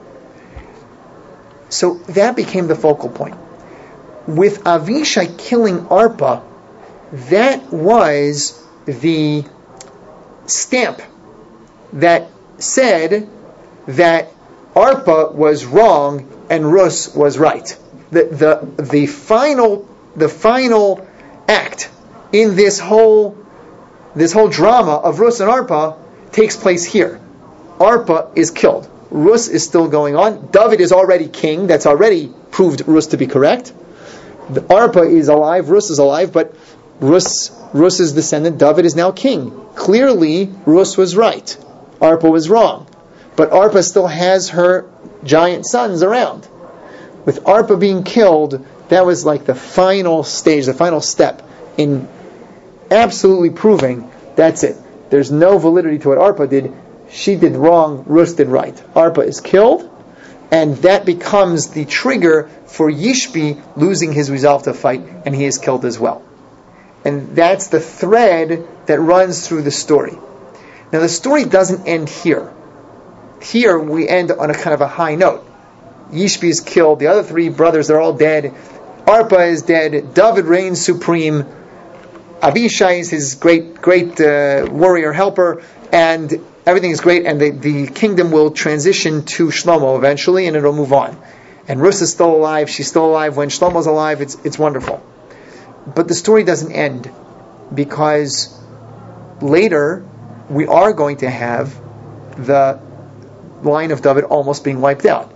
So that became the focal point. With Avishai killing Arpa, that was the stamp that said that Arpa was wrong and Rus was right. The the the final the final act in this whole this whole drama of Rus and Arpa takes place here. Arpa is killed. Rus is still going on. David is already king. That's already proved Rus to be correct. The Arpa is alive. Rus is alive, but Rus Rus's descendant David is now king. Clearly, Rus was right. Arpa was wrong. But Arpa still has her giant sons around. With Arpa being killed, that was like the final stage, the final step in absolutely proving that's it. There's no validity to what Arpa did. She did wrong, Rus did right. Arpa is killed, and that becomes the trigger for Yishbi losing his resolve to fight, and he is killed as well. And that's the thread that runs through the story. Now the story doesn't end here. Here we end on a kind of a high note. Yishbi is killed, the other three brothers are all dead, Arpa is dead, David reigns supreme, Abishai is his great great uh, warrior helper, and everything is great, and the, the kingdom will transition to Shlomo eventually, and it'll move on. And Rus is still alive, she's still alive, when Shlomo's alive, it's it's wonderful. But the story doesn't end, because later we are going to have the line of David almost being wiped out.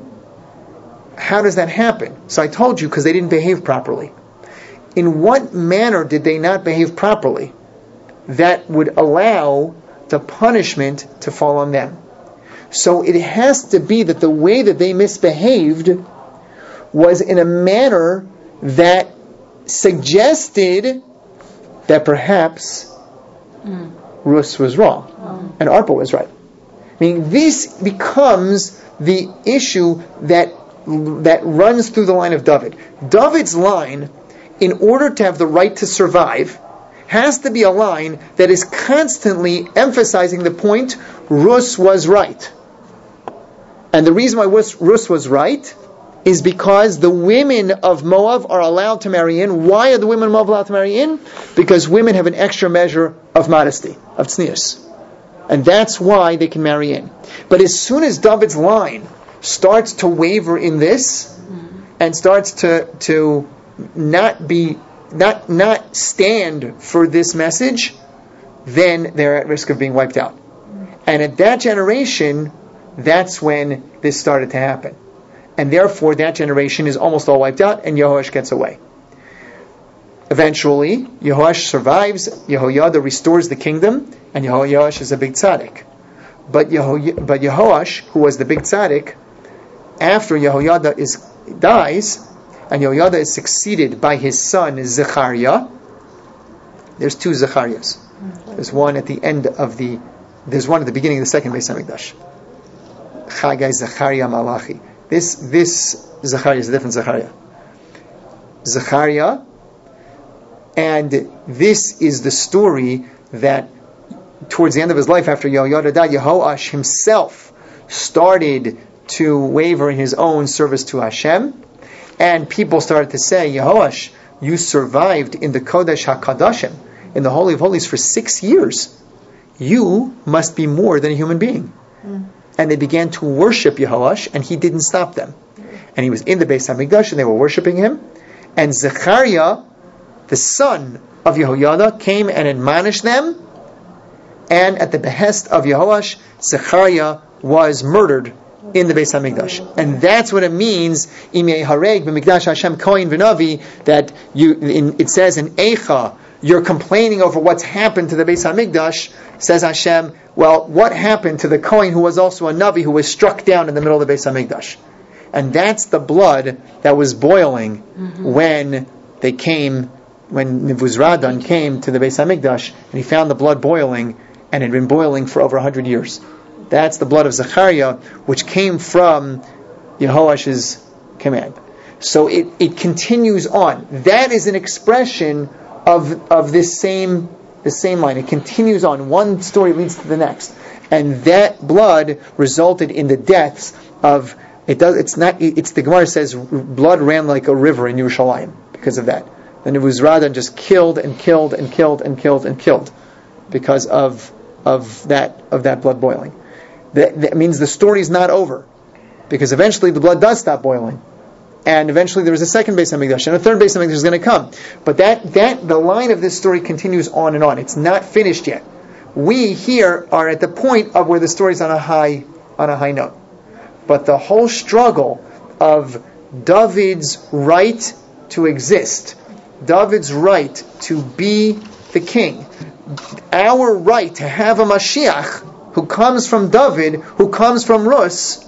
How does that happen? So I told you, because they didn't behave properly. In what manner did they not behave properly that would allow the punishment to fall on them? So it has to be that the way that they misbehaved was in a manner that suggested that perhaps mm. Rus was wrong mm. and Arpa was right. I mean, this becomes the issue that that runs through the line of David. David's line, in order to have the right to survive, has to be a line that is constantly emphasizing the point, Rus was right. And the reason why Rus, Rus was right is because the women of Moab are allowed to marry in. Why are the women of Moab allowed to marry in? Because women have an extra measure of modesty, of tznius. And that's why they can marry in. But as soon as David's line starts to waver in this, mm-hmm. and starts to to not be not not stand for this message, then they're at risk of being wiped out. Mm-hmm. And at that generation, that's when this started to happen. And therefore that generation is almost all wiped out, and Yehoash gets away. Eventually, Yehoash survives, Yehoiada restores the kingdom, and Yehoash is a big tzaddik. But, Yeho, but Yehoash, who was the big tzaddik, after Yehoiada is, dies, and Yehoiada is succeeded by his son Zechariah, there's two Zechariahs. There's one at the end of the, there's one at the beginning of the second Beis HaMikdash. Chagai Zechariah Malachi. This, this Zechariah is a different Zechariah. Zechariah, and this is the story that towards the end of his life, after Yehoiada died, Yehoash himself started to waver in his own service to Hashem, and people started to say, Yehoash, you survived in the Kodesh HaKadashim, in the Holy of Holies, for six years. You must be more than a human being. Mm. And they began to worship Yehoash, and he didn't stop them. And he was in the Beis HaMikdash, and they were worshiping him. And Zechariah, the son of Yehoiada, came and admonished them. And at the behest of Yehoash, Zechariah was murdered in the Beis HaMikdash. And that's what it means, Imei Hareg b'Mikdash Hashem Kohen v'Navi, that you, in, it says in Eicha, you're complaining over what's happened to the Beis HaMikdash. Says Hashem, well, what happened to the Kohen who was also a Navi, who was struck down in the middle of the Beis HaMikdash? And that's the blood that was boiling mm-hmm. when they came, when Nebuzaradan came to the Beis HaMikdash, and he found the blood boiling, and it had been boiling for over one hundred years. That's the blood of Zechariah, which came from Yehoash's command. So it, it continues on. That is an expression of of this same the same line. It continues on. One story leads to the next, and that blood resulted in the deaths of. It does. It's not. It's the Gemara says blood ran like a river in Yerushalayim because of that. And Nebuzaradan just killed and killed and killed and killed and killed because of of that of that blood boiling. That, that means the story is not over, because eventually the blood does stop boiling, and eventually there is a second Beis Hamikdash, and a third Beis Hamikdash is going to come. But that that the line of this story continues on and on. It's not finished yet. We here are at the point of where the story is on a high on a high note. But the whole struggle of David's right to exist, David's right to be the king, our right to have a Mashiach who comes from David, who comes from Rus,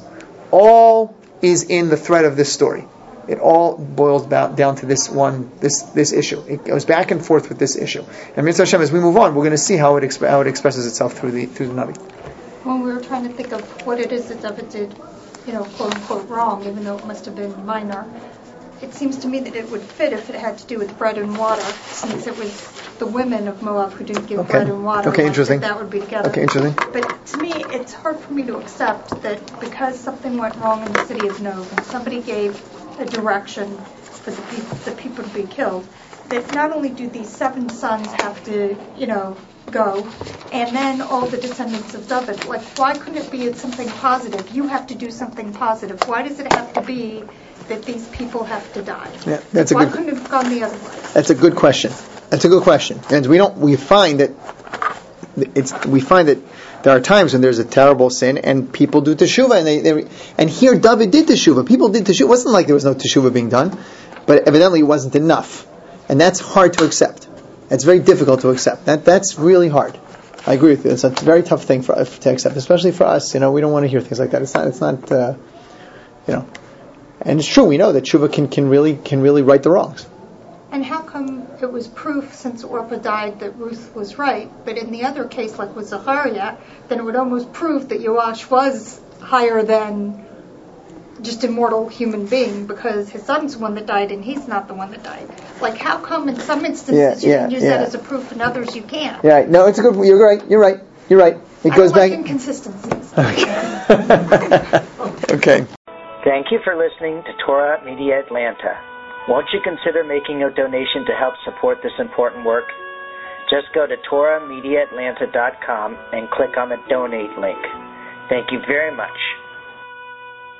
all is in the thread of this story. It all boils down to this one, this this issue. It goes back and forth with this issue. And Mitzvah Hashem, as we move on, we're going to see how it exp- how it expresses itself through the through the Navi. When we were trying to think of what it is that David did, you know, quote unquote wrong, even though it must have been minor, it seems to me that it would fit if it had to do with bread and water, since it was the women of Moab who didn't give Okay. bread and water. Okay, interesting. That would be together. Okay, interesting. But to me, it's hard for me to accept that because something went wrong in the city of Nov and somebody gave a direction for the people, the people to be killed, that not only do these seven sons have to, you know, go, and then all the descendants of David, like, why couldn't it be something positive? You have to do something positive. Why does it have to be that these people have to die? Yeah, that's a Why good. couldn't it have gone the other way? That's a good question. That's a good question. And we don't. We find that it's. We find that there are times when there's a terrible sin and people do teshuvah, and they, they and here David did teshuvah. People did teshuvah. It wasn't like there was no teshuvah being done, but evidently it wasn't enough, and that's hard to accept. It's very difficult to accept. That that's really hard. I agree with you. It's a very tough thing for us to accept, especially for us. You know, we don't want to hear things like that. It's not. It's not. Uh, you know, and it's true. We know that teshuvah can, can really can really right the wrongs. And how come it was proof, since Orpah died, that Ruth was right, but in the other case, like with Zachariah, then it would almost prove that Yoash was higher than just a mortal human being, because his son's the one that died and he's not the one that died. Like, how come in some instances Yeah, you yeah, can use yeah. that as a proof and others you can't? Yeah. No, it's a good. You're right. You're right. You're right. It I goes don't like back. inconsistencies. Okay. Okay. Thank you for listening to Torah Media Atlanta. Won't you consider making a donation to help support this important work? Just go to Torah Media Atlanta dot com and click on the donate link. Thank you very much.